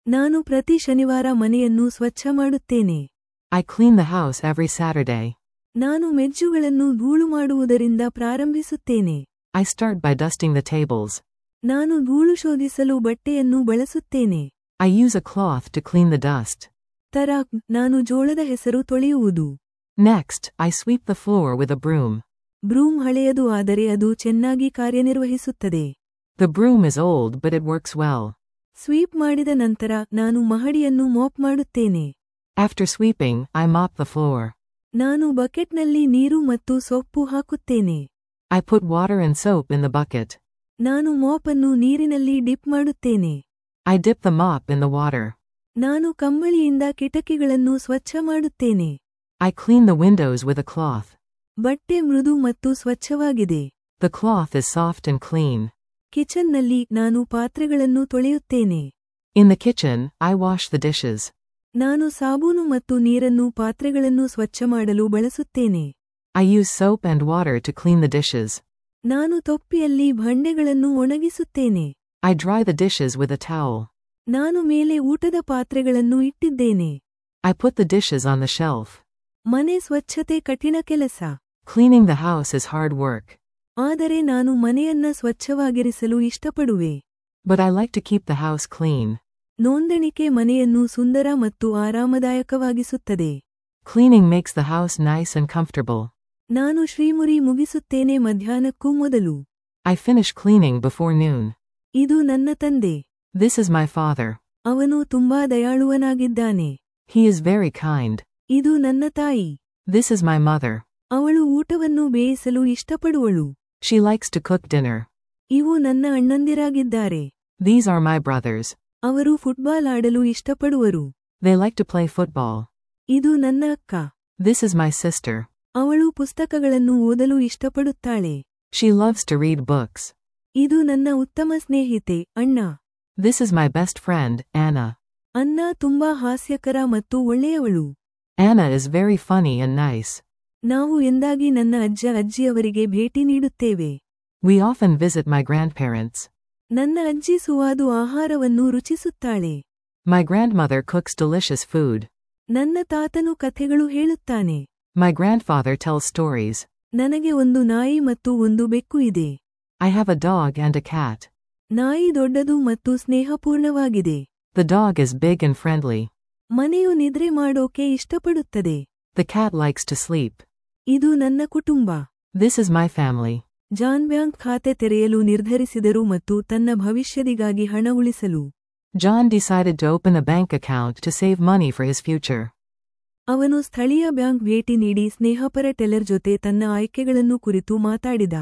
ನಾನು ಪ್ರತಿ ಶನಿವಾರ ಮನೆಯನ್ನು ಸ್ವಚ್ಛ ಮಾಡುತ್ತೇನೆ. I clean the house every Saturday. ನಾನು ಮೆಜ್ಜುಗಳನ್ನು ಧೂಳು ಮಾಡುವುದರಿಂದ ಪ್ರಾರಂಭಿಸುತ್ತೇನೆ. I start by dusting the tables. ನಾನು ಧೂಳು ಶೋಧಿಸಲು ಬಟ್ಟೆಯನ್ನು ಬಳಸುತ್ತೇನೆ. I use a cloth to clean the dust. ತರಾಕ್, ನಾನು ಜೋಳದ ಹೆಸರು ತೊಳೆಯುವುದು. Next, I sweep the floor with a broom. Broom ಹಳೆಯದು ಆದರೆ ಅದು ಚೆನ್ನಾಗಿ ಕಾರ್ಯನಿರ್ವಹಿಸುತ್ತದೆ. The broom is old but it works well. Sweep ಮಾಡಿದ ನಂತರ ನಾನು ಮಹಡಿಯನ್ನು ಮಾಪ್ ಮಾಡುತ್ತೇನೆ. After sweeping, I mop the floor. ನಾನು ಬಕೆಟ್ನಲ್ಲಿ ನೀರು ಮತ್ತು ಸೊಪ್ಪು ಹಾಕುತ್ತೇನೆ. I put water and soap in the bucket. ನಾನು ಮಾಪ್ ಅನ್ನು ನೀರಿನಲ್ಲಿ ಡಿಪ್ ಮಾಡುತ್ತೇನೆ. I dip the mop in the water. ನಾನು ಕಂಬಳಿಯಿಂದ ಕಿಟಕಿಗಳನ್ನು ಸ್ವಚ್ಛ ಮಾಡುತ್ತೇನೆ. I clean the windows with a cloth. ಬಟ್ಟೆ ಮೃದು ಮತ್ತು ಸ್ವಚ್ಛವಾಗಿದೆ. The cloth is soft and clean. ಕಿಚನ್ನಲ್ಲಿ ನಾನು ಪಾತ್ರೆಗಳನ್ನು ತೊಳೆಯುತ್ತೇನೆ. In the kitchen, I wash the dishes. ನಾನು ಸಾಬೂನು ಮತ್ತು ನೀರನ್ನು ಪಾತ್ರೆಗಳನ್ನು ಸ್ವಚ್ಛ ಮಾಡಲು ಬಳಸುತ್ತೇನೆ. I use soap and water to clean the dishes. ನಾನು ತೊಪ್ಪಿಯಲ್ಲಿ ಭಾಂಡೆಗಳನ್ನು ಒಣಗಿಸುತ್ತೇನೆ. I dry the dishes with a towel. ನಾನು ಮೇಲೆ ಊಟದ ಪಾತ್ರೆಗಳನ್ನು ಇಟ್ಟಿದ್ದೇನೆ. I put the dishes on the shelf. ಮನೆ ಸ್ವಚ್ಛತೆ ಕಠಿಣ ಕೆಲಸ. Cleaning the house is hard work. ಆದರೆ ನಾನು ಮನೆಯನ್ನ ಸ್ವಚ್ಛವಾಗಿರಿಸಲು ಇಷ್ಟಪಡುವೆ. But I like to keep the house clean. ನೋಂದಣಿಕೆ ಮನೆಯನ್ನು ಸುಂದರ ಮತ್ತು ಆರಾಮದಾಯಕವಾಗಿಸುತ್ತದೆ. Cleaning makes the house nice and comfortable. ನಾನು ಶ್ರೀಮುರಿ ಮುಗಿಸುತ್ತೇನೆ ಮಧ್ಯಾಹ್ನಕ್ಕೂ ಮೊದಲು. I finish cleaning before noon. ಇದು ನನ್ನ ತಂದೆ. This is my father. ಅವನು ತುಂಬಾ ದಯಾಳುವನಾಗಿದ್ದಾನೆ. He is very kind. ಇದು ನನ್ನ ತಾಯಿ. This is my mother. ಅವಳು ಊಟವನ್ನು ಬೇಯಿಸಲು ಇಷ್ಟಪಡುವಳು. She likes to cook dinner. ಇವು ನನ್ನ ಅಣ್ಣಂದಿರಾಗಿದ್ದಾರೆ. These are my brothers. ಅವರು ಫುಟ್ಬಾಲ್ ಆಡಲು ಇಷ್ಟಪಡುವರು. They like to play football. ಇದು ನನ್ನ ಅಕ್ಕ. This is my sister. ಅವಳು ಪುಸ್ತಕಗಳನ್ನು ಓದಲು ಇಷ್ಟಪಡುತ್ತಾಳೆ. She loves to read books. ಇದು ನನ್ನ ಉತ್ತಮ ಸ್ನೇಹಿತೆ, ಅಣ್ಣ. This is my best friend, Anna. ಅನ್ನ ತುಂಬಾ ಹಾಸ್ಯಕರ ಮತ್ತು ಒಳ್ಳೆಯವಳು. Anna is very funny and nice. ನಾವು ಎಂದಾಗಿ ನನ್ನ ಅಜ್ಜಿಯವರಿಗೆ ಭೇಟಿ ನೀಡುತ್ತೇವೆ. We often visit my grandparents. ನನ್ನ ಅಜ್ಜಿ ಸುವಾದು ಆಹಾರವನ್ನು ರುಚಿಸುತ್ತಾಳೆ. My grandmother cooks delicious food. ನನ್ನ ತಾತನು ಕಥೆಗಳು ಹೇಳುತ್ತಾನೆ. My grandfather tells stories. ನನಗೆ ಒಂದು ನಾಯಿ ಮತ್ತು ಒಂದು ಬೆಕ್ಕು ಇದೆ. I have a dog and a cat. ನಾಯಿ ದೊಡ್ಡದು ಮತ್ತು ಸ್ನೇಹಪೂರ್ಣವಾಗಿದೆ. The dog is big and friendly. ಮನೆಯು ನಿದ್ರೆ ಮಾಡೋಕೆ ಇಷ್ಟಪಡುತ್ತದೆ. The cat likes to sleep. ಇದು ನನ್ನ ಕುಟುಂಬ. This is my family. John bank ಖಾತೆ ತೆರೆಯಲು ನಿರ್ಧರಿಸಿದರು ಮತ್ತು ತನ್ನ ಭವಿಷ್ಯದಿಗಾಗಿ ಹಣ ಉಳಿಸಲು. John decided to open a bank account to save money for his future. ಅವನು ಸ್ಥಳೀಯ ಬ್ಯಾಂಕ್ ಭೇಟಿ ನೀಡಿ ಸ್ನೇಹಪರ ಟೆಲ್ಲರ್ ಜೊತೆ ತನ್ನ ಆಯ್ಕೆಗಳನ್ನು ಕುರಿತು ಮಾತಾಡಿದ.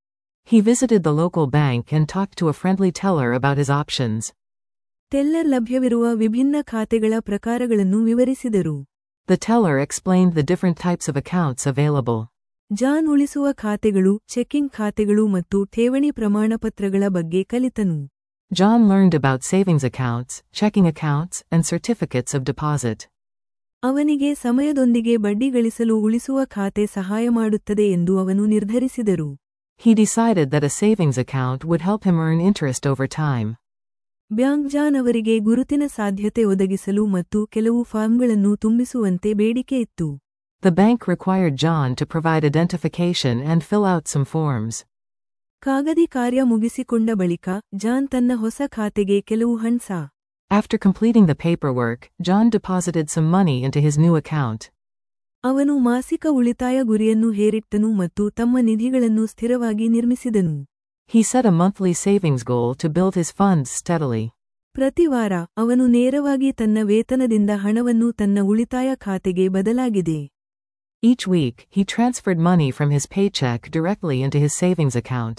He visited the local bank and talked to a friendly teller about his options. Teller ಲಭ್ಯವಿರುವ ವಿಭಿನ್ನ ಖಾತೆಗಳ ಪ್ರಕಾರಗಳನ್ನು ವಿವರಿಸಿದರು. The teller explained the different types of accounts available. John ಉಳಿಸುವ ಖಾತೆಗಳು, ಚೆಕಿಂಗ್ ಖಾತೆಗಳು ಮತ್ತು ಠೇವಣಿ ಪ್ರಮಾಣಪತ್ರಗಳ ಬಗ್ಗೆ ಕಲಿತನು. John learned about savings accounts, checking accounts, and certificates of deposit. ಅವನಿಗೆ ಸಮಯದೊಂದಿಗೆ ಬಡ್ಡಿ ಗಳಿಸಲು ಉಳಿಸುವ ಖಾತೆ ಸಹಾಯ ಮಾಡುತ್ತದೆ ಎಂದು ಅವನು ನಿರ್ಧರಿಸಿದರು. He decided that a savings account would help him earn interest over time. Bank John ಅವರಿಗೆ ಗುರುತಿನ ಸಾಧ್ಯತೆ ಒದಗಿಸಲು ಮತ್ತು ಕೆಲವು ಫಾರ್ಮ್ಗಳನ್ನು ತುಂಬಿಸುವಂತೆ ಬೇಡಿಕೆ ಇತ್ತು. The bank required John to provide identification and fill out some forms. ಕಾಗದಿ ಕಾರ್ಯ ಮುಗಿಸಿಕೊಂಡ ಬಳಿಕ ಜಾನ್ ತನ್ನ ಹೊಸ ಖಾತೆಗೆ ಕೆಲವು ಹಣಸ. After completing the paperwork, John deposited some money into his new account. ಅವನು ಮಾಸಿಕ ಉಳಿತಾಯ ಗುರಿಯನ್ನು ಹೇರಿಟ್ಟನು ಮತ್ತು ತಮ್ಮ ನಿಧಿಗಳನ್ನು ಸ್ಥಿರವಾಗಿ ನಿರ್ಮಿಸಿದನು. He set a monthly savings goal to build his funds steadily. ಪ್ರತಿ ವಾರ ಅವನು ನೇರವಾಗಿ ತನ್ನ ವೇತನದಿಂದ ಹಣವನ್ನು ತನ್ನ ಉಳಿತಾಯ ಖಾತೆಗೆ ಬದಲಾಗಿದೆ. Each week, he transferred money from his paycheck directly into his savings account.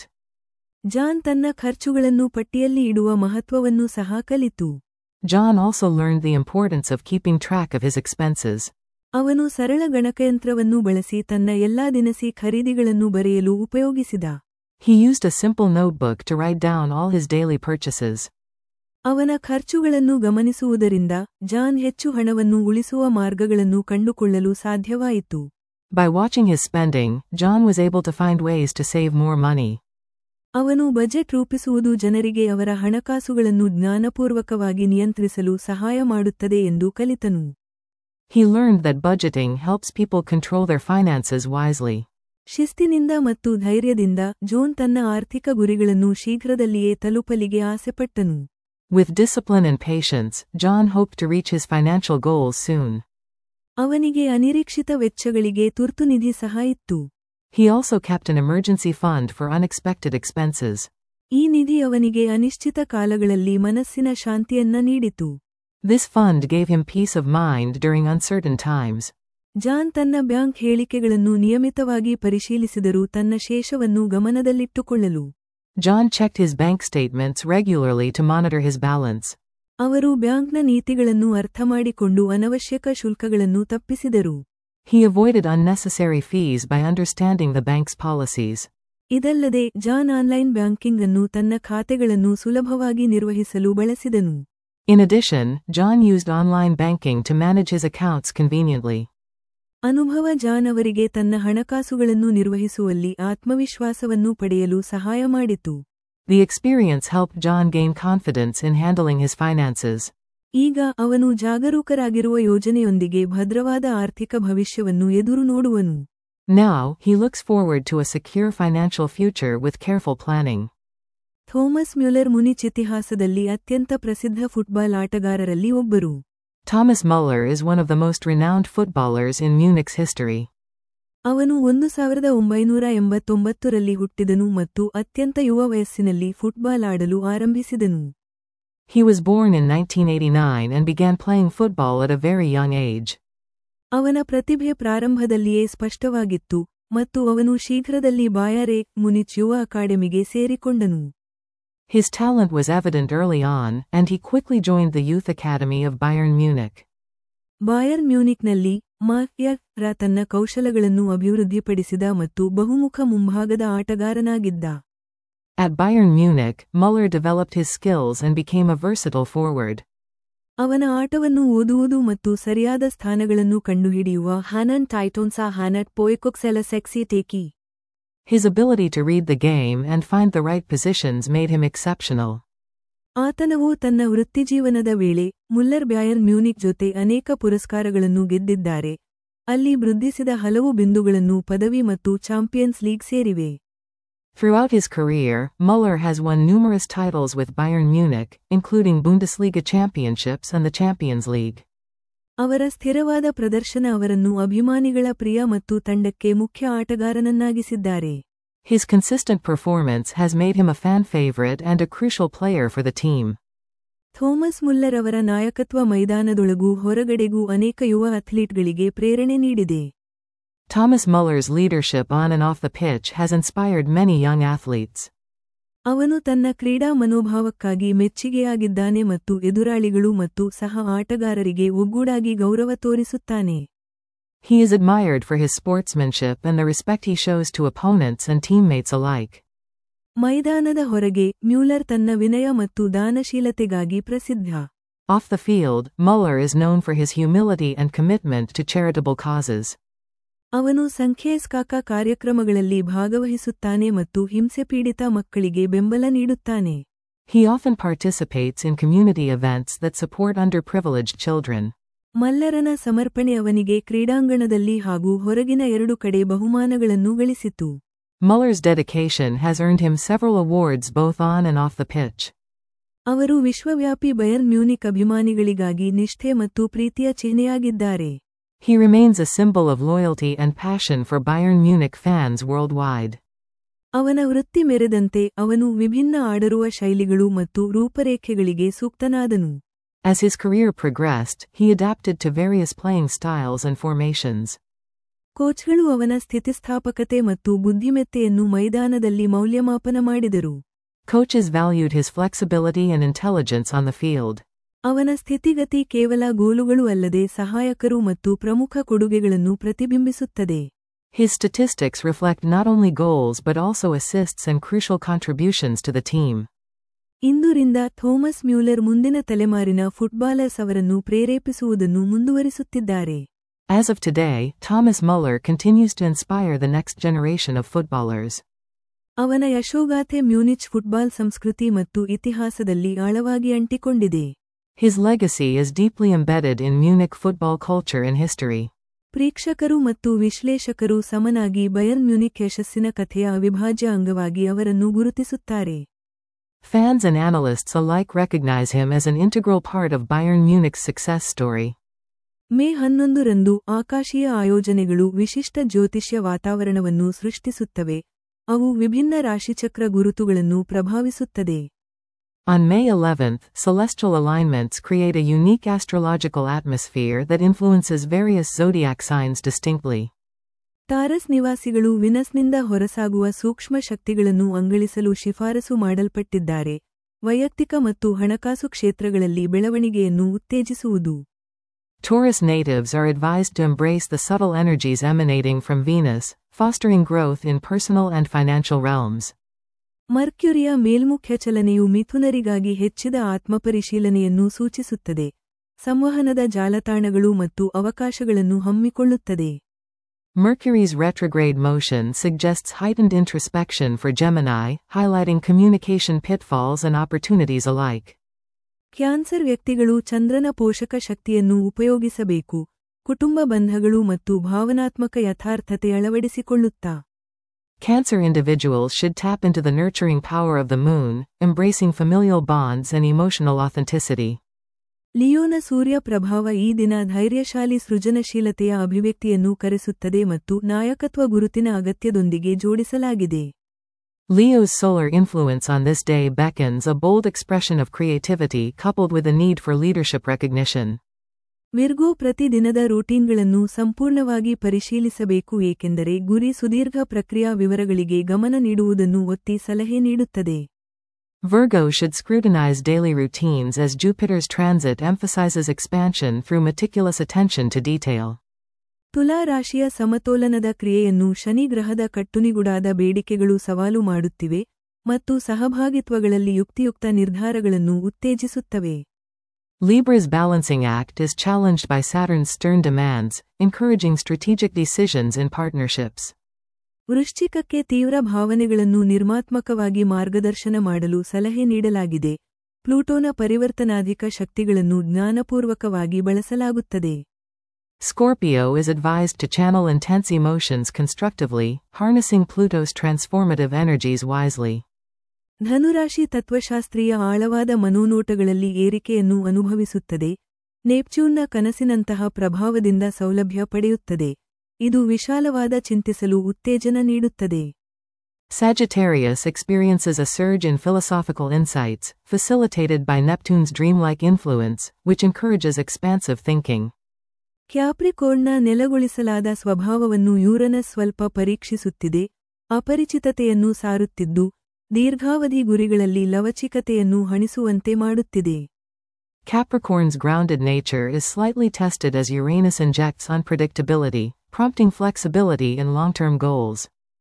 John ತನ್ನ ಖರ್ಚುಗಳನ್ನು ಪಟ್ಟಿಯಲ್ಲಿ ಇಡುವ ಮಹತ್ವವನ್ನು ಸಹ ಕಲಿತು. John also learned the importance of keeping track of his expenses. ಅವನು ಸರಳ ಗಣಕಯಂತ್ರವನ್ನು ಬಳಸಿ ತನ್ನ ಎಲ್ಲಾ ದಿನಸಿ ಖರೀದಿಗಳನ್ನು ಬರೆಯಲು ಉಪಯೋಗಿಸಿದ. He used a simple notebook to write down all his daily purchases. ಅವನ ಖರ್ಚುಗಳನ್ನು ಗಮನಿಸುವುದರಿಂದ ಜಾನ್ ಹೆಚ್ಚು ಹಣವನ್ನು ಉಳಿಸುವ ಮಾರ್ಗಗಳನ್ನು ಕಂಡುಕೊಳ್ಳಲು ಸಾಧ್ಯವಾಯಿತು. By watching his spending, John was able to find ways to save more money. ಅವನು ಬಜೆಟ್ ರೂಪಿಸುವುದು ಜನರಿಗೆ ಅವರ ಹಣಕಾಸುಗಳನ್ನು ಜ್ಞಾನಪೂರ್ವಕವಾಗಿ ನಿಯಂತ್ರಿಸಲು ಸಹಾಯ ಮಾಡುತ್ತದೆ ಎಂದು ಕಲಿತನು. He learned that budgeting helps people control their finances wisely. ಶಿಸ್ತಿನಿಂದ ಮತ್ತು ಧೈರ್ಯದಿಂದ ಜೋನ್ ತನ್ನ ಆರ್ಥಿಕ ಗುರಿಗಳನ್ನು ಶೀಘ್ರದಲ್ಲಿಯೇ ತಲುಪಲಿಗೆ ಆಸೆಪಟ್ಟನು. With discipline and patience, John hoped to reach his financial goals soon. ಅವನಿಗೆ ಅನಿರೀಕ್ಷಿತ ವೆಚ್ಚಗಳಿಗೆ ತುರ್ತುನಿಧಿ ಸಹ ಇತ್ತು. He also kept an emergency fund for unexpected expenses. ಈ ನಿಧಿ ಅವನಿಗೆ ಅನಿಶ್ಚಿತ ಕಾಲಗಳಲ್ಲಿ ಮನಸ್ಸಿನ ಶಾಂತಿಯನ್ನ ನೀಡಿತು. This fund gave him peace of mind during uncertain times. John ತನ್ನ ಬ್ಯಾಂಕ್ ಹೇಳಿಕೆಗಳನ್ನು ನಿಯಮಿತವಾಗಿ ಪರಿಶೀಲಿಸಿದರೂ ತನ್ನ ಶೇಷವನ್ನು ಗಮನದಲ್ಲಿಟ್ಟುಕೊಳ್ಳಲು. John checked his bank statements regularly to monitor his balance. ಅವರು ಬ್ಯಾಂಕ್ನ ನೀತಿಗಳನ್ನು ಅರ್ಥಮಾಡಿಕೊಂಡು ಅನವಶ್ಯಕ ಶುಲ್ಕಗಳನ್ನು ತಪ್ಪಿಸಿದರು. He avoided unnecessary fees by understanding the bank's policies. ಇದಲ್ಲದೆ ಜಾನ್ ಆನ್ಲೈನ್ ಬ್ಯಾಂಕಿಂಗ್ ಅನ್ನು ತನ್ನ ಖಾತೆಗಳನ್ನು ಸುಲಭವಾಗಿ ನಿರ್ವಹಿಸಲು ಬಳಸಿದನು. In addition, John used online banking to manage his accounts conveniently. ಅನುಭವ ಜಾನ್ ಅವರಿಗೆ ತನ್ನ ಹಣಕಾಸುಗಳನ್ನು ನಿರ್ವಹಿಸುವಲ್ಲಿ ಆತ್ಮವಿಶ್ವಾಸವನ್ನು ಪಡೆಯಲು ಸಹಾಯ ಮಾಡಿತು. The experience helped John gain confidence in handling his finances. ಈಗ ಅವನು ಜಾಗರೂಕರಾಗಿರುವ ಯೋಜನೆಯೊಂದಿಗೆ ಭದ್ರವಾದ ಆರ್ಥಿಕ ಭವಿಷ್ಯವನ್ನು ಎದುರು ನೋಡುವನು. Now, he looks forward to a secure financial future with careful planning. Thomas Muller ಮುನಿಚಿತಿಹಾಸದಲ್ಲಿ ಅತ್ಯಂತ ಪ್ರಸಿದ್ಧ ಫುಟ್ಬಾಲ್ ಆಟಗಾರರಲ್ಲಿ ಒಬ್ಬರು. Thomas Muller is one of the most renowned footballers in Munich's history. ಅವನು 1989 ರಲ್ಲಿ ಹುಟ್ಟಿದನು ಮತ್ತು ಅತ್ಯಂತ ಯುವ ವಯಸ್ಸಿನಲ್ಲಿ ಫುಟ್ಬಾಲ್ ಆಡಲು ಆರಂಭಿಸಿದನು. He was born in 1989 and began playing football at a very young age. ಅವನ ಪ್ರತಿಭೆ ಪ್ರಾರಂಭದಲ್ಲಿಯೇ ಸ್ಪಷ್ಟವಾಗಿತ್ತು ಮತ್ತು ಅವನು ಶೀಘ್ರದಲ್ಲಿ ಬಾಯರ್ ಮುನಿಚ್ ಯುವ ಅಕಾಡೆಮಿಗೆ ಸೇರಿಕೊಂಡನು. His talent was evident early on, and he quickly joined the youth academy of Bayern Munich. Bayar ಮ್ಯೂನಿಕ್ನಲ್ಲಿ ರ ತನ್ನ ಕೌಶಲಗಳನ್ನು ಅಭಿವೃದ್ಧಿಪಡಿಸಿದ ಮತ್ತು ಬಹುಮುಖ ಮುಂಭಾಗದ ಆಟಗಾರನಾಗಿದ್ದ. At Bayern Munich, Muller developed his skills and became a versatile forward. ಅವನ ಆಟವನ್ನು ಓದುವುದು ಮತ್ತು ಸರಿಯಾದ ಸ್ಥಾನಗಳನ್ನು ಕಂಡುಹಿಡಿಯುವ ಹಾನನ್ ಟೈಟೋನ್ಸಾ ಹಾನಟ್ ಪೋಯ್ಕೊಕ್ಸೆಲ ಸೆಕ್ಸಿ ಟೇಕಿ. His ability to read the game and find the right positions made him exceptional. ಆತನವು ತನ್ನ ವೃತ್ತಿಜೀವನದ ವೇಳೆ ಮುಲ್ಲರ್ ಬ್ಯಾಯರ್ನ್ ಮ್ಯೂನಿಕ್ ಜೊತೆ ಅನೇಕ ಪುರಸ್ಕಾರಗಳನ್ನು ಗೆದ್ದಿದ್ದಾರೆ, ಅಲ್ಲಿ ವೃದ್ಧಿಸಿದ ಹಲವು ಬಿಂದುಗಳನ್ನು ಪದವಿ ಮತ್ತು ಚಾಂಪಿಯನ್ಸ್ ಲೀಗ್ ಸೇರಿವೆ. Throughout his career, Muller has won numerous titles with Bayern Munich, including Bundesliga championships and the Champions League. ಅವರ ಸ್ಥಿರವಾದ ಪ್ರದರ್ಶನ ಅವರನ್ನು ಅಭಿಮಾನಿಗಳ ಪ್ರಿಯ ಮತ್ತು ತಂಡಕ್ಕೆ ಮುಖ್ಯ ಆಟಗಾರನನ್ನಾಗಿಸಿದ್ದಾರೆ. His consistent performance has made him a fan favorite and a crucial player for the team. Thomas Muller ಅವರ ನಾಯಕತ್ವ ಮೈದಾನದೊಳಗೂ ಹೊರಗಡೆಗೂ ಅನೇಕ ಯುವ ಅಥ್ಲೀಟ್ಗಳಿಗೆ ಪ್ರೇರಣೆ ನೀಡಿದೆ. Thomas Muller's leadership on and off the pitch has inspired many young athletes. ಅವನು ತನ್ನ ಕ್ರೀಡಾ ಮನೋಭಾವಕ್ಕಾಗಿ ಮೆಚ್ಚುಗೆಯಾಗಿದ್ದಾನೆ ಮತ್ತು ಎದುರಾಳಿಗಳು ಮತ್ತು ಸಹ ಆಟಗಾರರಿಗೆ ಒಗ್ಗೂಡಾಗಿ ಗೌರವ ತೋರಿಸುತ್ತಾನೆ. He is admired for his sportsmanship and the respect he shows to opponents and teammates alike. ಮೈದಾನದ ಹೊರಗೆ ಮ್ಯೂಲರ್ ತನ್ನ ವಿನಯ ಮತ್ತು ದಾನಶೀಲತೆಗಾಗಿ ಪ್ರಸಿದ್ಧ. Off the field, Muller is known for his humility and commitment to charitable causes. ಅವನು ಸಂಖ್ಯೇಸ್ಕಾಕ ಕಾರ್ಯಕ್ರಮಗಳಲ್ಲಿ ಭಾಗವಹಿಸುತ್ತಾನೆ ಮತ್ತು ಹಿಂಸೆಪೀಡಿತ ಮಕ್ಕಳಿಗೆ ಬೆಂಬಲ ನೀಡುತ್ತಾನೆ. He often participates in community events that support underprivileged children. ಮಲ್ಲರನ ಸಮರ್ಪಣೆ ಅವನಿಗೆ ಕ್ರೀಡಾಂಗಣದಲ್ಲಿ ಹಾಗೂ ಹೊರಗಿನ ಎರಡು ಕಡೆ ಬಹುಮಾನಗಳನ್ನು ಗಳಿಸಿತು. Muller's dedication has earned him several awards both on and off the pitch. ಅವರು ವಿಶ್ವವ್ಯಾಪಿ ಬಯರ್ನ್ ಮ್ಯೂನಿಕ್ ಅಭಿಮಾನಿಗಳಿಗಾಗಿ ನಿಷ್ಠೆ ಮತ್ತು ಪ್ರೀತಿಯ ಚಿಹ್ನೆಯಾಗಿದ್ದಾರೆ. He remains a symbol of loyalty and passion for Bayern Munich fans worldwide. ಅವನ ವೃತ್ತಿ ಮೆರೆದಂತೆ ಅವನು ವಿಭಿನ್ನ ಆಡರುವ ಶೈಲಿಗಳು ಮತ್ತು ರೂಪರೇಖೆಗಳಿಗೆ ಸೂಕ್ತನಾದನು. As his career progressed, he adapted to various playing styles and formations. ಕೋಚ್ಗಳು ಅವನ ಸ್ಥಿತಿಸ್ಥಾಪಕತೆ ಮತ್ತು ಬುದ್ಧಿಮೆತ್ತೆಯನ್ನು ಮೈದಾನದಲ್ಲಿ ಮೌಲ್ಯಮಾಪನ ಮಾಡಿದರು. Coaches valued his flexibility and intelligence on the field. ಅವನ ಸ್ಥಿತಿಗತಿ ಕೇವಲ ಗೋಲುಗಳು ಅಲ್ಲದೆ ಸಹಾಯಕರು ಮತ್ತು ಪ್ರಮುಖ ಕೊಡುಗೆಗಳನ್ನು ಪ್ರತಿಬಿಂಬಿಸುತ್ತದೆ. His statistics reflect not only goals but also assists and crucial contributions to the team. ಇಂದುರಿಂದ ಥೋಮಸ್ ಮ್ಯೂಲರ್ ಮುಂದಿನ ತಲೆಮಾರಿನ ಫುಟ್ಬಾಲರ್ಸ್ ಅವರನ್ನು ಪ್ರೇರೇಪಿಸುವುದನ್ನು ಮುಂದುವರಿಸುತ್ತಿದ್ದಾರೆ. As of today, Thomas Muller continues to inspire the next generation of footballers. ಅವನ ಯಶೋಗಾಥೆ Munich football ಸಂಸ್ಕೃತಿ ಮತ್ತು ಇತಿಹಾಸದಲ್ಲಿ ಆಳವಾಗಿ ಅಂಟಿಕೊಂಡಿದೆ. His legacy is deeply embedded in Munich football culture and history. ಪ್ರೇಕ್ಷಕರು ಮತ್ತು ವಿಶ್ಲೇಷಕರು ಸಮನಾಗಿ ಬಯರ್ನ್ ಮ್ಯೂನಿಕ್ ಯಶಸ್ಸಿನ ಕಥೆಯ ಅವಿಭಾಜ್ಯ ಅಂಗವಾಗಿ ಅವರನ್ನು ಗುರುತಿಸುತ್ತಾರೆ. Fans and analysts alike recognize him as an integral part of Bayern Munich's success story. May 11 ರಂದು ಆಕಾಶೀಯ ಆಯೋಜನೆಗಳು ವಿಶಿಷ್ಟ ಜ್ಯೋತಿಷ್ಯ ವಾತಾವರಣವನ್ನು ಸೃಷ್ಟಿಸುತ್ತವೆ, ಅವು ವಿಭಿನ್ನ ರಾಶಿಚಕ್ರ ಗುರುತುಗಳನ್ನು ಪ್ರಭಾವಿಸುತ್ತದೆ. On May 11th, celestial alignments create a unique astrological atmosphere that influences various zodiac signs distinctly. ತಾರಸ್ ನಿವಾಸಿಗಳು ವಿನಸ್ನಿಂದ ಹೊರಸಾಗುವ ಸೂಕ್ಷ್ಮ ಶಕ್ತಿಗಳನ್ನು ಅಂಗಳಿಸಲು ಶಿಫಾರಸು ಮಾಡಲ್ಪಟ್ಟಿದ್ದಾರೆ, ವೈಯಕ್ತಿಕ ಮತ್ತು ಹಣಕಾಸು ಕ್ಷೇತ್ರಗಳಲ್ಲಿ ಬೆಳವಣಿಗೆಯನ್ನು ಉತ್ತೇಜಿಸುವುದು. Taurus natives are advised to embrace the subtle energies emanating from Venus, fostering growth in personal and financial realms. ಮರ್ಕ್ಯುರಿಯ ಮೇಲ್ಮುಖ್ಯ ಚಲನೆಯು ಮಿಥುನರಿಗಾಗಿ ಹೆಚ್ಚಿದ ಆತ್ಮಪರಿಶೀಲನೆಯನ್ನು ಸೂಚಿಸುತ್ತದೆ, ಸಂವಹನದ ಜಾಲತಾಣಗಳು ಮತ್ತು ಅವಕಾಶಗಳನ್ನು ಹಮ್ಮಿಕೊಳ್ಳುತ್ತದೆ. Mercury's retrograde motion suggests heightened introspection for Gemini, highlighting communication pitfalls and opportunities alike. Cancer ವ್ಯಕ್ತಿಗಳು ಚಂದ್ರನ ಪೋಷಕ ಶಕ್ತಿಯನ್ನು ಉಪಯೋಗಿಸಬೇಕು, ಕುಟುಂಬ ಬಂಧಗಳು ಮತ್ತು ಭಾವನಾತ್ಮಕ ಯಥಾರ್ಥತೆ ಅಳವಡಿಸಿಕೊಳ್ಳುತ್ತಾ. Cancer individuals should tap into the nurturing power of the moon, embracing familial bonds and emotional authenticity. ಲಿಯೋನ ಸೂರ್ಯ ಪ್ರಭಾವ ಈ ದಿನ ಧೈರ್ಯಶಾಲಿ ಸೃಜನಶೀಲತೆಯ ಅಭಿವ್ಯಕ್ತಿಯನ್ನು ಕರೆಸುತ್ತದೆ ಮತ್ತು ನಾಯಕತ್ವ ಗುರುತಿನ ಅಗತ್ಯದೊಂದಿಗೆ ಜೋಡಿಸಲಾಗಿದೆ. Leo's solar influence on this day beckons a bold expression of creativity coupled with a need for leadership recognition. Virgo ಪ್ರತಿ ದಿನದ ರೂಟೀನ್ಗಳನ್ನು ಸಂಪೂರ್ಣವಾಗಿ ಪರಿಶೀಲಿಸಬೇಕು ಏಕೆಂದರೆ ಗುರಿ ಸುದೀರ್ಘ ಪ್ರಕ್ರಿಯಾ ವಿವರಗಳಿಗೆ ಗಮನ ನೀಡುವುದನ್ನು ಒತ್ತಿ ಸಲಹೆ ನೀಡುತ್ತದೆ. Virgo should scrutinize daily routines as Jupiter's transit emphasizes expansion through meticulous attention to detail. ತುಲಾ ರಾಶಿಯ ಸಮತೋಲನದ ಕ್ರಿಯೆಯನ್ನು ಶನಿ ಗ್ರಹದ ಕಟ್ಟುನಿಗುಡಾದ ಬೇಡಿಕೆಗಳು ಸವಾಲು ಮಾಡುತ್ತಿವೆ ಮತ್ತು ಸಹಭಾಗಿತ್ವಗಳಲ್ಲಿ ಯುಕ್ತಿಯುಕ್ತ ನಿರ್ಧಾರಗಳನ್ನು ಉತ್ತೇಜಿಸುತ್ತವೆ. Libra's balancing act is challenged by Saturn's stern demands, encouraging strategic decisions in partnerships. ವೃಶ್ಚಿಕಕ್ಕೆ ತೀವ್ರ ಭಾವನೆಗಳನ್ನು ನಿರ್ಮಾತ್ಮಕವಾಗಿ ಮಾರ್ಗದರ್ಶನ ಮಾಡಲು ಸಲಹೆ ನೀಡಲಾಗಿದೆ, ಪ್ಲೂಟೋನ ಪರಿವರ್ತನಾಧಿಕ ಶಕ್ತಿಗಳನ್ನು ಜ್ಞಾನಪೂರ್ವಕವಾಗಿ ಬಳಸಲಾಗುತ್ತದೆ. Scorpio is advised to channel intense emotions constructively, harnessing Pluto's transformative energies wisely. ಧನುರಾಶಿ ತತ್ವಶಾಸ್ತ್ರೀಯ ಆಳವಾದ ಮನೋನೋಟಗಳಲ್ಲಿ ಏರಿಕೆಯನ್ನು ಅನುಭವಿಸುತ್ತದೆ, ನೆಪ್ಚೂನ್ನ ಕನಸಿನಂತಹ ಪ್ರಭಾವದಿಂದ ಸೌಲಭ್ಯ ಪಡೆಯುತ್ತದೆ, ಇದು ವಿಶಾಲವಾದ ಚಿಂತಿಸಲು ಉತ್ತೇಜನ ನೀಡುತ್ತದೆ. Sagittarius experiences a surge in philosophical insights, facilitated by Neptune's dreamlike influence, which encourages expansive thinking. ಕ್ಯಾಪ್ರಿಕೋರ್ನ್ನ ನೆಲೆಗೊಳಿಸಲಾದ ಸ್ವಭಾವವನ್ನು ಯೂರನಸ್ ಸ್ವಲ್ಪ ಪರೀಕ್ಷಿಸುತ್ತಿದೆ, ಅಪರಿಚಿತತೆಯನ್ನು ಸಾರುತ್ತಿದ್ದು, ದೀರ್ಘಾವಧಿ ಗುರಿಗಳಲ್ಲಿ ಲವಚಿಕತೆಯನ್ನು ಹಣಿಸುವಂತೆ ಮಾಡುತ್ತಿದೆ. Capricorn's grounded nature is slightly tested as Uranus injects unpredictability, prompting flexibility in long-term goals.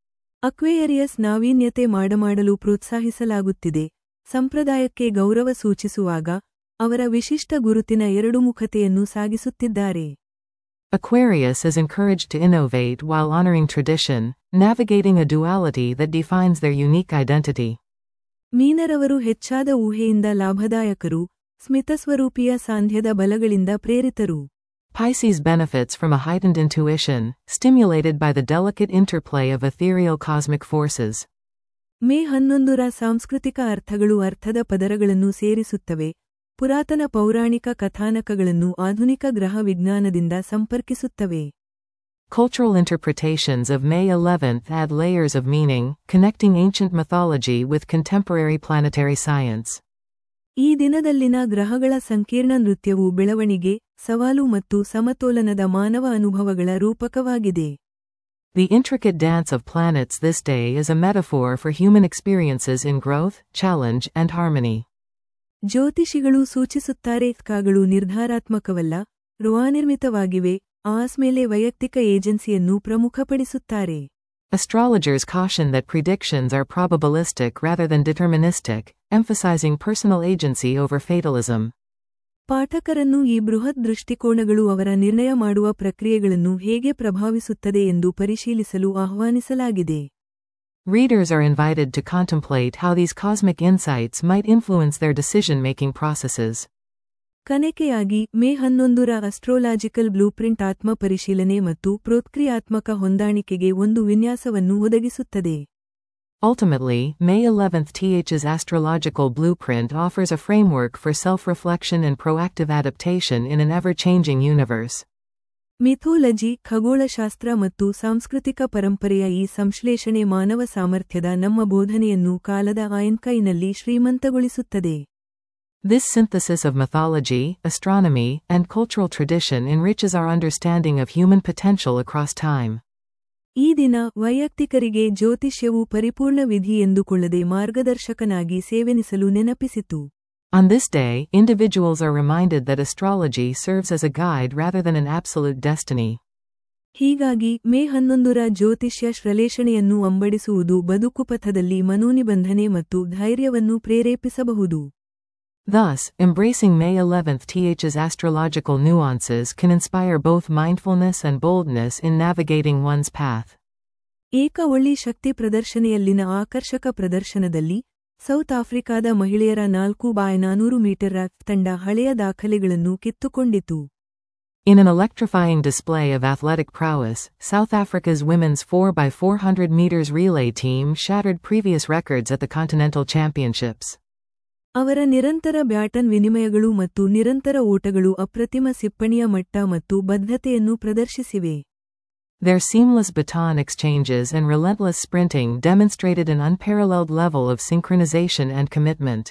Aquarius ನಾವೀನ್ಯತೆ ಮಾಡಲು ಪ್ರೋತ್ಸಾಹಿಸಲಾಗುತ್ತಿದೆ, ಸಂಪ್ರದಾಯಕ್ಕೆ ಗೌರವ ಸೂಚಿಸುವಾಗ, ಅವರ ವಿಶಿಷ್ಟ ಗುರುತಿನ ಎರಡು ಮುಖತೆಯನ್ನು ಸಾಗಿಸುತ್ತಿದ್ದಾರೆ. Aquarius is encouraged to innovate while honoring tradition, navigating a duality that defines their unique identity. ಮೀನರವರು ಹೆಚ್ಚಾದ ಊಹೆಯಿಂದ ಲಾಭದಾಯಕರು, ಸ್ಮಿತಸ್ವರೂಪಿಯ ಸಾಂಧ್ಯದ ಬಲಗಳಿಂದ ಪ್ರೇರಿತರು. Pisces benefits from a heightened intuition, stimulated by the delicate interplay of ethereal cosmic forces. May 11ರ ಸಾಂಸ್ಕೃತಿಕ ಅರ್ಥಗಳು ಅರ್ಥದ ಪದರಗಳನ್ನು ಸೇರಿಸುತ್ತವೆ, ಪುರಾತನ ಪೌರಾಣಿಕ ಕಥಾನಕಗಳನ್ನು ಆಧುನಿಕ ಗ್ರಹ ವಿಜ್ಞಾನದಿಂದ ಸಂಪರ್ಕಿಸುತ್ತವೆ. Cultural interpretations of May 11th add layers of meaning, connecting ancient mythology with contemporary planetary science. ಈ ದಿನದಲ್ಲಿನ ಗ್ರಹಗಳ ಸಂಕೀರ್ಣ ನೃತ್ಯವು ಬೆಳವಣಿಗೆ, ಸವಾಲು ಮತ್ತು ಸಮತೋಲನದ ಮಾನವ ಅನುಭವಗಳ ರೂಪಕವಾಗಿದೆ. The intricate dance of planets this day is a metaphor for human experiences in growth, challenge, and harmony. ಜ್ಯೋತಿಷಿಗಳು ಸೂಚಿಸುತ್ತಾರೆ ಗಳು ನಿರ್ಧಾರಾತ್ಮಕವಲ್ಲ, ರುವಾನಿರ್ಮಿತವಾಗಿವೆ, ಆಸ್ಮೇಲೆ ವೈಯಕ್ತಿಕ ಏಜೆನ್ಸಿಯನ್ನು ಪ್ರಮುಖಪಡಿಸುತ್ತಾರೆ. Astrologers caution that predictions are probabilistic rather than deterministic, emphasizing personal agency over fatalism. ಪಾಠಕರನ್ನು ಈ ಬೃಹತ್ ದೃಷ್ಟಿಕೋನಗಳು ಅವರ ನಿರ್ಣಯ ಮಾಡುವ ಪ್ರಕ್ರಿಯೆಗಳನ್ನು ಹೇಗೆ ಪ್ರಭಾವಿಸುತ್ತದೆ ಎಂದು ಪರಿಶೀಲಿಸಲು ಆಹ್ವಾನಿಸಲಾಗಿದೆ. Readers are invited to contemplate how these cosmic insights might influence their decision-making processes. ಕನೆಕೆಯಾಗಿ ಮೇ 11ರ ಅಸ್ಟ್ರೋಲಾಜಿಕಲ್ ಬ್ಲೂಪ್ರಿಂಟ್ ಆತ್ಮ ಪರಿಶೀಲನೆ ಮತ್ತು ಪ್ರೋತ್ಕ್ರಿಯಾತ್ಮಕ ಹೊಂದಾಣಿಕೆಗೆ ಒಂದು ವಿನ್ಯಾಸವನ್ನು ಒದಗಿಸುತ್ತದೆ. Ultimately, May 11th's astrological blueprint offers a framework for self-reflection and proactive adaptation in an ever-changing universe. ಮಿಥೋಲಜಿ, ಖಗೋಳಶಾಸ್ತ್ರ ಮತ್ತು ಸಾಂಸ್ಕೃತಿಕ ಪರಂಪರೆಯ ಈ ಸಂಶ್ಲೇಷಣೆ ಮಾನವ ಸಾಮರ್ಥ್ಯದ ನಮ್ಮ ಬೋಧನೆಯನ್ನು ಕಾಲದ ಆಯನ್ಕೈನಲ್ಲಿ ಶ್ರೀಮಂತಗೊಳಿಸುತ್ತದೆ. This synthesis of mythology, astronomy, and cultural tradition enriches our understanding of human potential across time. ಈ ದಿನ ವೈಯಕ್ತಿಕರಿಗೆ ಜ್ಯೋತಿಷ್ಯವು ಪರಿಪೂರ್ಣ ವಿಧಿ ಎಂದುಕೊಳ್ಳದೆ ಮಾರ್ಗದರ್ಶಕನಾಗಿ ಸೇವೆನಿಸಲು ನೆನಪಿಸಿತು. On this day, individuals are reminded that astrology serves as a guide rather than an absolute destiny. ಹೀಗಾಗಿ ಮೇ 11ರ ಜ್ಯೋತಿಷ್ಯ ಶ್ಲೇಷಣೆಯನ್ನು ಅಂಬಡಿಸುವುದು ಬದುಕುಪಥದಲ್ಲಿ ಮನೋನಿಬಂಧನೆ ಮತ್ತು ಧೈರ್ಯವನ್ನು ಪ್ರೇರೇಪಿಸಬಹುದು. Thus, embracing May 11th's astrological nuances can inspire both mindfulness and boldness in navigating one's path. ಏಕ ಒಳ್ಳಿ ಶಕ್ತಿ ಪ್ರದರ್ಶನೆಯಲ್ಲಿನ ಆಕರ್ಷಕ ಪ್ರದರ್ಶನದಲ್ಲಿ south ಆಫ್ರಿಕಾದ ಮಹಿಳೆಯರ 4x400 ಮೀಟರ್ ತಂಡ ಹಳೆಯ ದಾಖಲೆಗಳನ್ನು ಕಿತ್ತುಕೊಂಡಿತು. In an electrifying display of athletic prowess, South Africa's women's 4x400 meters relay team shattered previous records at the Continental Championships. ಅವರ ನಿರಂತರ ಬ್ಯಾಟನ್ ವಿನಿಮಯಗಳು ಮತ್ತು ನಿರಂತರ ಓಟಗಳು ಅಪ್ರತಿಮ ಸಿಪ್ಪಣಿಯ ಮಟ್ಟ ಮತ್ತು ಬದ್ಧತೆಯನ್ನು ಪ್ರದರ್ಶಿಸಿವೆ. Their seamless baton exchanges and relentless sprinting demonstrated an unparalleled level of synchronization and commitment.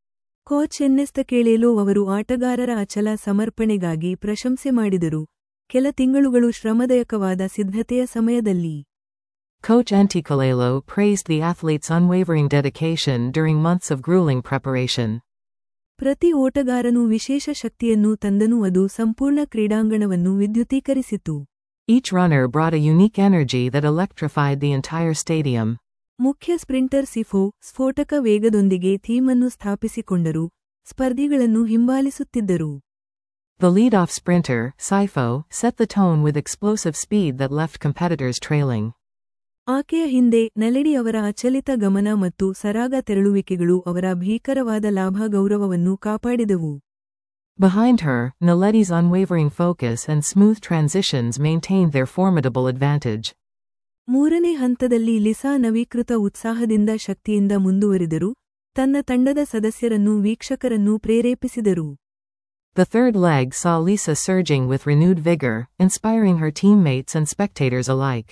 Coach ಎನ್ನೆಸ್ತಕೇಳೇಲೋ ಅವರು ಆಟಗಾರರ ಅಚಲ ಸಮರ್ಪಣೆಗಾಗಿ ಪ್ರಶಂಸೆ ಮಾಡಿದರು, ಕೆಲ ತಿಂಗಳುಗಳು ಶ್ರಮದಾಯಕವಾದ ಸಿದ್ಧತೆಯ ಸಮಯದಲ್ಲಿ. Coach Antikalelo praised the athletes' unwavering dedication during months of grueling preparation. ಪ್ರತಿ ಓಟಗಾರನು ವಿಶೇಷ ಶಕ್ತಿಯನ್ನು ತಂದನು, ಅದು ಸಂಪೂರ್ಣ ಕ್ರೀಡಾಂಗಣವನ್ನು ವಿದ್ಯುತೀಕರಿಸಿತು. Each runner brought a unique energy that electrified the entire stadium. ಮುಖ್ಯ ಸ್ಪ್ರಿಂಟರ್ ಸಿಫೋ ಸ್ಫೋಟಕ ವೇಗದೊಂದಿಗೆ ಥೀಮನ್ನು ಸ್ಥಾಪಿಸಿಕೊಂಡರು, ಸ್ಪರ್ಧಿಗಳನ್ನು ಹಿಂಬಾಲಿಸುತ್ತಿದ್ದರು. The lead-off sprinter, Sifo, set the tone with explosive speed that left competitors trailing. ಆಕೆಯ ಹಿಂದೆ ನಲೆಡಿ ಅವರ ಅಚಲಿತ ಗಮನ ಮತ್ತು ಸರಾಗ ತೆರಳುವಿಕೆಗಳು ಅವರ ಭೀಕರವಾದ ಲಾಭ ಗೌರವವನ್ನು ಕಾಪಾಡಿದವು. Behind her, Naledi's unwavering focus and smooth transitions maintained their formidable advantage. ಮೂರನೇ ಹಂತದಲ್ಲಿ ಲಿಸಾ ನವೀಕೃತ ಉತ್ಸಾಹದಿಂದ ಶಕ್ತಿಯಿಂದ ಮುಂದುವರಿದರು, ತನ್ನ ತಂಡದ ಸದಸ್ಯರನ್ನು ವೀಕ್ಷಕರನ್ನು ಪ್ರೇರೇಪಿಸಿದರು. The third leg saw Lisa surging with renewed vigor, inspiring her teammates and spectators alike.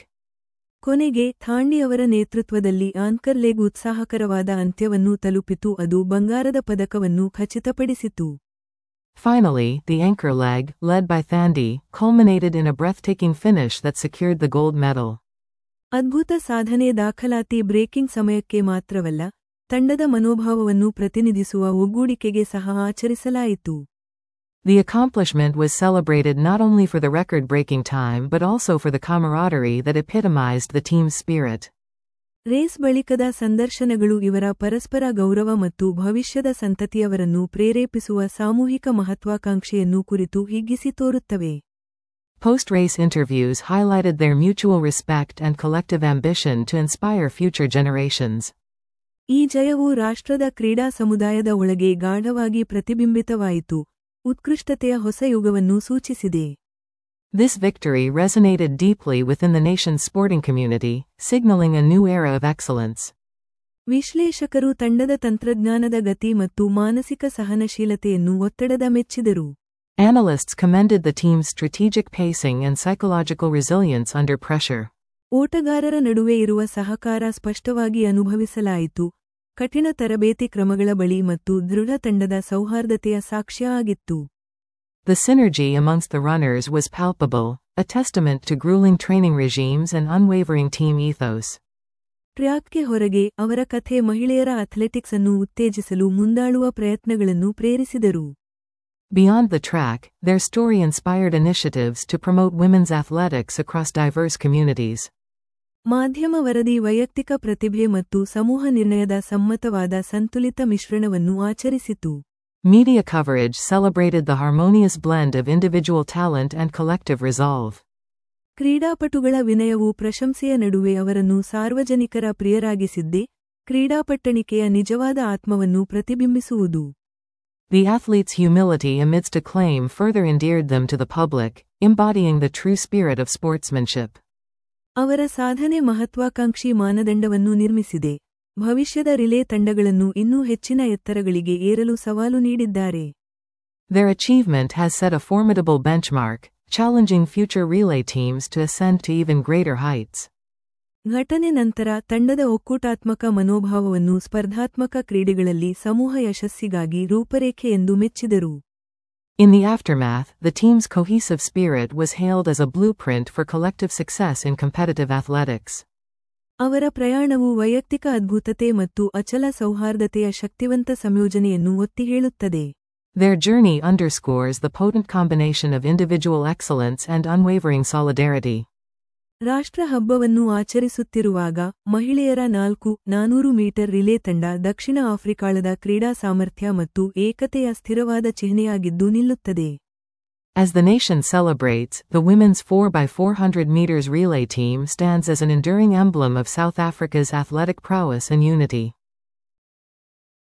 ಕೊನೆಗೆ ಥಾಂಡಿ ಅವರ ನೇತೃತ್ವದಲ್ಲಿ ಆಂಕರ್ ಲೆಗ್ ಉತ್ಸಾಹಕರವಾದ ಅಂತ್ಯವನ್ನು ತಲುಪಿತು, ಅದು ಬಂಗಾರದ ಪದಕವನ್ನು ಖಚಿತಪಡಿಸಿತು. Finally, the anchor leg, led by Thandi, culminated in a breathtaking finish that secured the gold medal. ಅದ್ಭುತ ಸಾಧನೆ ದಾಖಲಾತಿ ಬ್ರೇಕಿಂಗ್ ಸಮಯಕ್ಕೆ ಮಾತ್ರವಲ್ಲ, ತಂಡದ ಮನೋಭಾವವನ್ನು ಪ್ರತಿನಿಧಿಸುವ ಒಗ್ಗೂಡಿಕೆಗೆ ಸಹ ಆಚರಿಸಲಾಯಿತು. The accomplishment was celebrated not only for the record-breaking time but also for the camaraderie that epitomized the team's spirit. Race ಬಳಿಕದ ಸಂದರ್ಶನಗಳು ಇವರ ಪರಸ್ಪರ ಗೌರವ ಮತ್ತು ಭವಿಷ್ಯದ ಸಂತತಿಯವರನ್ನು ಪ್ರೇರೇಪಿಸುವ ಸಾಮೂಹಿಕ ಮಹತ್ವಾಕಾಂಕ್ಷೆಯನ್ನು ಕುರಿತು ಹಿಗ್ಗಿಸಿ ತೋರುತ್ತವೆ. Post-race interviews highlighted their mutual respect and collective ambition to inspire future generations. ಈ ಜಯವು ರಾಷ್ಟ್ರದ ಕ್ರೀಡಾ ಸಮುದಾಯದ ಒಳಗೆ ಗಾಢವಾಗಿ ಪ್ರತಿಬಿಂಬಿತವಾಯಿತು, ಉತ್ಕೃಷ್ಟತೆಯ ಹೊಸ ಯುಗವನ್ನು ಸೂಚಿಸಿದೆ. This victory resonated deeply within the nation's sporting community, signaling a new era of excellence. ವಿಶ್ಲೇಷಕರು ತಂಡದ ತಂತ್ರಜ್ಞಾನದ ಗತಿ ಮತ್ತು ಮಾನಸಿಕ ಸಹನಶೀಲತೆಯನ್ನು ಒತ್ತಡದ ಮೆಚ್ಚಿದರು. Analysts commended the team's strategic pacing and psychological resilience under pressure. ಓಟಗಾರರ ನಡುವೆ ಇರುವ ಸಹಕಾರ ಸ್ಪಷ್ಟವಾಗಿ ಅನುಭವಿಸಲಾಯಿತು, ಕಠಿಣ ತರಬೇತಿ ಕ್ರಮಗಳ ಬಳಿ ಮತ್ತು ದೃಢ ತಂಡದ ಸೌಹಾರ್ದತೆಯ ಸಾಕ್ಷ್ಯ ಆಗಿತ್ತು. The synergy amongst the runners was palpable, a testament to grueling training regimes and unwavering team ethos. ಟ್ರ್ಯಾಕ್ಗೆ ಹೊರಗೆ, ಅವರ ಕಥೆ ಮಹಿಳೆಯರ ಅಥ್ಲೆಟಿಕ್ಸ್ ಅನ್ನು ಉತ್ತೇಜಿಸಲು ಮುಂದಾಳುವ ಪ್ರಯತ್ನಗಳನ್ನು ಪ್ರೇರಿಸಿದರು. Beyond the track, their story inspired initiatives to promote women's athletics across diverse communities. ಮಾಧ್ಯಮ ವರದಿ ವೈಯಕ್ತಿಕ ಪ್ರತಿಭೆ ಮತ್ತು ಸಮೂಹ ನಿರ್ಣಯದ ಸಮ್ಮತವಾದ ಸಂತುಲಿತ ಮಿಶ್ರಣವನ್ನು ಆಚರಿಸಿತು. Media coverage celebrated the harmonious blend of individual talent and collective resolve. ಕ್ರೀಡಾಪಟುಗಳ ವಿನಯವು ಪ್ರಶಂಸೆಯ ನಡುವೆ ಅವರನ್ನು ಸಾರ್ವಜನಿಕರ ಪ್ರಿಯರಾಗಿಸಿದ್ದೇ ಕ್ರೀಡಾಪಟ್ಟಣಿಕೆಯ ನಿಜವಾದ ಆತ್ಮವನ್ನು ಪ್ರತಿಬಿಂಬಿಸುವುದು. The athletes' humility amidst acclaim further endeared them to the public, embodying the true spirit of sportsmanship. ಅವರ ಸಾಧನೆ ಮಹತ್ವಾಕಾಂಕ್ಷಿ ಮಾನದಂಡವನ್ನು ನಿರ್ಮಿಸಿದೆ. ಭವಿಷ್ಯದ ರಿಲೇ ತಂಡಗಳನ್ನು ಇನ್ನೂ ಹೆಚ್ಚಿನ ಎತ್ತರಗಳಿಗೆ ಏರಲು ಸವಾಲು ನೀಡಿದ್ದಾರೆ. Their achievement has set a formidable benchmark, challenging future relay teams to ascend to even greater heights. ಘಟನೆ ನಂತರ ತಂಡದ ಒಕ್ಕೂಟಾತ್ಮಕ ಮನೋಭಾವವನ್ನು ಸ್ಪರ್ಧಾತ್ಮಕ ಕ್ರೀಡೆಗಳಲ್ಲಿ ಸಮೂಹ ಯಶಸ್ಸಿಗಾಗಿ ರೂಪರೇಖೆ ಎಂದು ಮೆಚ್ಚಿದರು. In the aftermath, the team's cohesive spirit was hailed as a blueprint for collective success in competitive athletics. ಅವರ ಪ್ರಯಾಣವು ವೈಯಕ್ತಿಕ ಅದ್ಭುತತೆ ಮತ್ತು ಅಚಲ ಸೌಹಾರ್ದತೆಯ ಶಕ್ತಿವಂತ ಸಂಯೋಜನೆಯನ್ನು ಒತ್ತಿ ಹೇಳುತ್ತದೆ. Their journey underscores the potent combination of individual excellence and unwavering solidarity. ರಾಷ್ಟ್ರ ಹಬ್ಬವನ್ನು ಆಚರಿಸುತ್ತಿರುವಾಗ ಮಹಿಳೆಯರ 4x400 ಮೀಟರ್ ರಿಲೇ ತಂಡ ದಕ್ಷಿಣ ಆಫ್ರಿಕಾದ ಕ್ರೀಡಾ ಸಾಮರ್ಥ್ಯ ಮತ್ತು ಏಕತೆಯ ಸ್ಥಿರವಾದ ಚಿಹ್ನೆಯಾಗಿದ್ದು ನಿಲ್ಲುತ್ತದೆ. As the nation celebrates, the women's 4x400 meters relay team stands as an enduring emblem of South Africa's athletic prowess and unity.